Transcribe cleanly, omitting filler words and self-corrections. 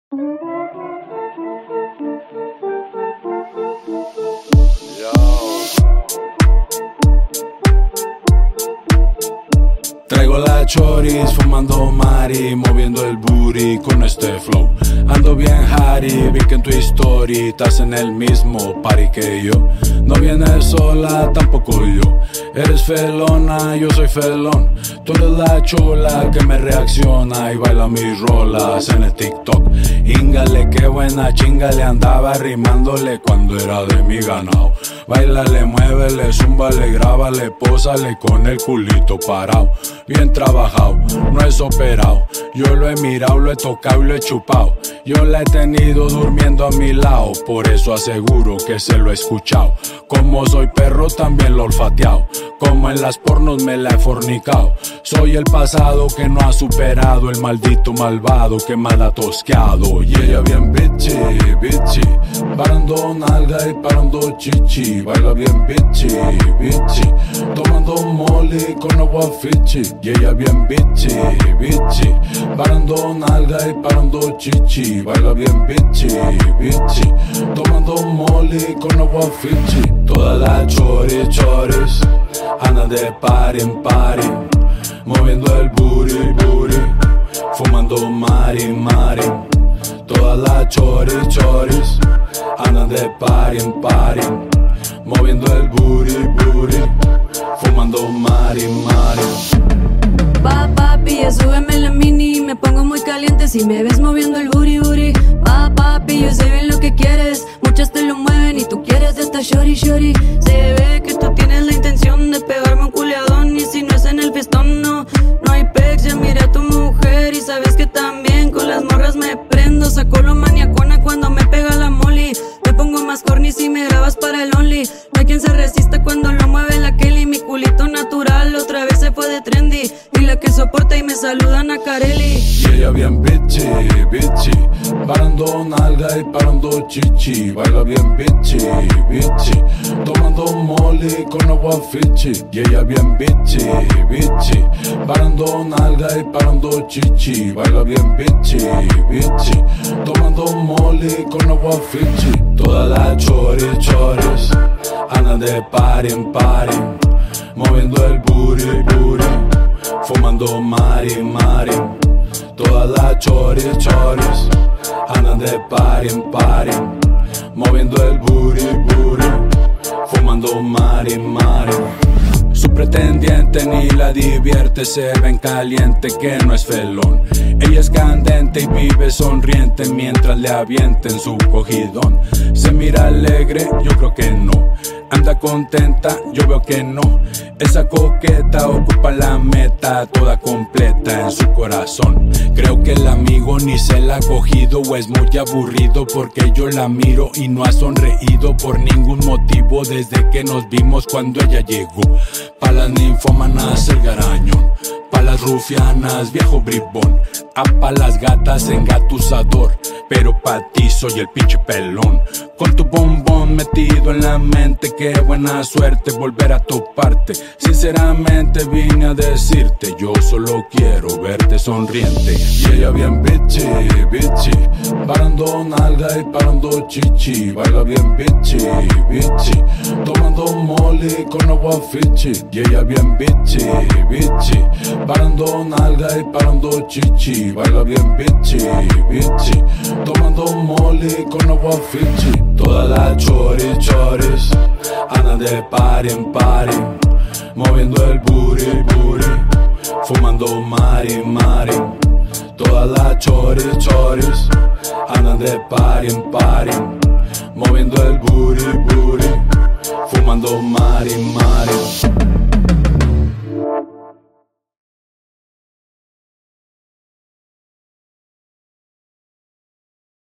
Traigo la choris, fumando mari, moviendo el booty con este flow. Ando bien Harry, vi que en tu story estás en el mismo party que yo. No vienes sola, tampoco yo. Eres felona, yo soy felón. Tú eres la chula que me reacciona y baila mis rolas en el TikTok. Íngale, qué buena chinga le andaba rimándole cuando era de mi ganado. Báilale, muévele, zúmbale, grábale, pósale con el culito parado. Bien trabajado, no es operado. Yo lo he mirado, lo he tocado y lo he chupado. Yo la he tenido durmiendo a mi lado, por eso aseguro que se lo he escuchado. Como soy perro también lo he olfateado, como en las pornos me la he fornicado. Soy el pasado que no ha superado, el maldito malvado que mal ha tosqueado. Y ella bien bitchy, bitchy, parando nalga y parando chichi. Baila bien bitchy, bitchy, tomando molly con agua fichi. Y ella bien bitchy, bitchy, parando nalga y parando chichi. Baila bien bitchy, bitchy, tomando molly con agua fichi. Toda la choris, choris, anda de party en party, moviendo el booty, booty, fumando mari, mari. Toda la choris, choris, anda de party en party, moviendo el booty, booty, fumando mari, mari. Papi, ya súbeme la mini, me pongo muy caliente si me ves moviendo el booty, booty. Papi, yo sé bien lo que quieres, muchas te lo mueven y tú quieres de esta shorty, shorty. Se ve que tú tienes la intención de pegarme un culeadón y si no es en el fiestón, no hay pex. Ya miré a tu mujer y sabes que también con las morras me prendo. Saco lo maniacona cuando me pega la molly, me pongo más corny si me grabas para el only. No hay quien se resista cuando lo mueve la Kelly. Mi culito natural otra vez se fue de trendy y la que soporta y me saludan a Carelli. Y ella bien bitchy, bitchy, parando nalga y parando chichi. Baila bien bitchy, bitchy, tomando molly con agua fichi. Y ella bien bitchy, bitchy, parando nalga y parando chichi. Baila bien bitchy, bitchy, tomando molly con agua fichi. Toda la choris, choris, anda de party en party, moviendo el booty, booty, fumando mari, mari. Toda la choris, choris, andan de party en party, moviendo el booty, booty, fumando mari, mari. Su pretendiente ni la divierte, se ven caliente que no es felón. Ella es candente y vive sonriente mientras le avienten su cogidón. Se mira alegre, yo creo que no. Anda contenta, yo veo que no. Esa coqueta ocupa la meta toda completa en su corazón. Creo que el amigo ni se la ha cogido o es muy aburrido porque yo la miro y no ha sonreído por ningún motivo desde que nos vimos cuando ella llegó. Pa' las ninfómanas el garañón, pa' las rufianas viejo bribón, pa' las gatas engatusador, pero pa' ti soy el pinche pelón. Con tu bombón metido en la mente, qué buena suerte volver a toparte. Sinceramente vine a decirte, yo solo quiero verte sonriente. Y ella bien bitchy, bitchy, parando nalga y parando chichi. Baila bien bitchy, bitchy, tomando molly con agua fichi. Y ella bien bitchy, bitchy, parando nalga y parando chichi. Baila bien bitchy, bitchy, tomando molly con agua fichi. Toda la choris, choris, anda de party en party, moviendo el booty, booty, fumando mari, mari. Toda la choris, choris, andan de party en party, moviendo el booty, booty, fumando mari, mari.